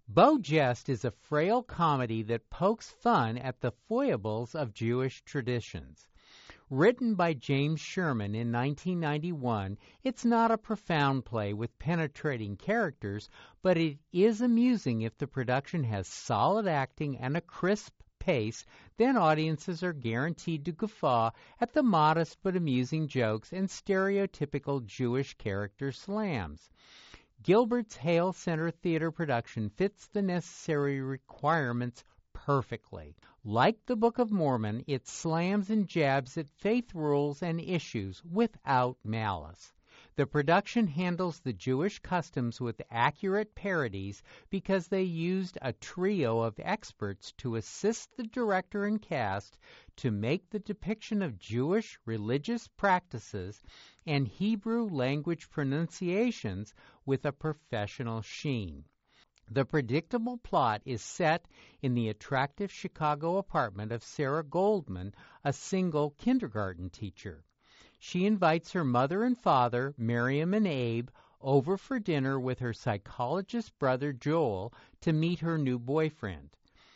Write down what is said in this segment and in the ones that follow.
Beau Geste is a frail comedy that pokes fun at the foibles of Jewish traditions. Written by James Sherman in 1991, it's not a profound play with penetrating characters, but it is amusing if the production has solid acting and a crisp pace. Then audiences are guaranteed to guffaw at the modest but amusing jokes and stereotypical Jewish character slams. Gilbert's Hale Center Theater production fits the necessary requirements perfectly. Like the Book of Mormon, it slams and jabs at faith rules and issues without malice. The production handles the Jewish customs with accurate parodies because they used a trio of experts to assist the director and cast to make the depiction of Jewish religious practices and Hebrew language pronunciations with a professional sheen. The predictable plot is set in the attractive Chicago apartment of Sarah Goldman, a single kindergarten teacher. She invites her mother and father, Miriam and Abe, over for dinner with her psychologist brother Joel to meet her new boyfriend.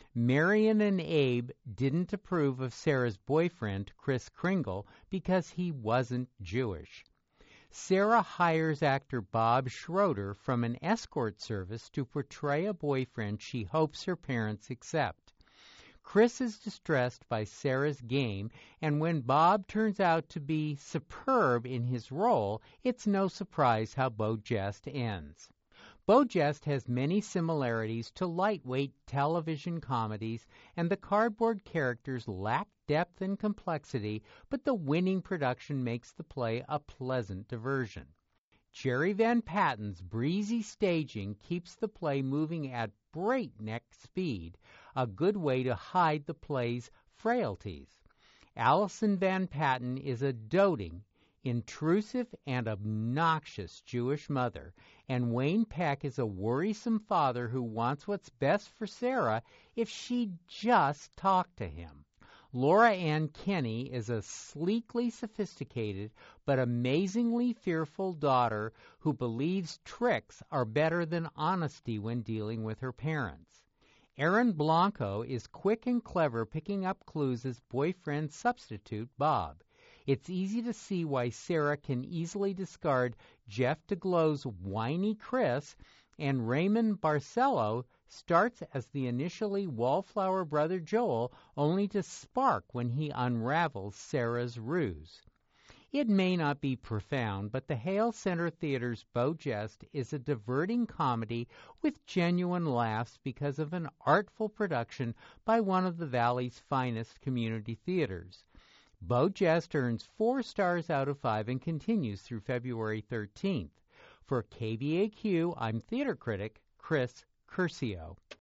Marion and Abe didn't approve of Sarah's boyfriend, Chris Kringle, because he wasn't Jewish. Sarah hires actor Bob Schroeder from an escort service to portray a boyfriend she hopes her parents accept. Chris is distressed by Sarah's game, and when Bob turns out to be superb in his role, it's no surprise how Beau Geste ends. Beau Geste has many similarities to lightweight television comedies, and the cardboard characters lack depth and complexity, but the winning production makes the play a pleasant diversion. Jerry Van Patten's breezy staging keeps the play moving at breakneck speed, a good way to hide the play's frailties. Allison Van Patten is a doting, intrusive, and obnoxious Jewish mother, and Wayne Peck is a worrisome father who wants what's best for Sarah if she'd just talk to him. Laura Ann Kenney is a sleekly sophisticated but amazingly fearful daughter who believes tricks are better than honesty when dealing with her parents. Aaron Blanco is quick and clever picking up clues as boyfriend substitute Bob. It's easy to see why Sarah can easily discard Jeff DeGlo's whiny Chris, and Raymond Barcelo starts as the initially wallflower brother Joel, only to spark when he unravels Sarah's ruse. It may not be profound, but the Hale Center Theater's Beau Geste is a diverting comedy with genuine laughs because of an artful production by one of the Valley's finest community theaters. Beau Geste earns 4 stars out of 5 and continues through February 13th. For KVAQ, I'm theater critic Chris Curcio.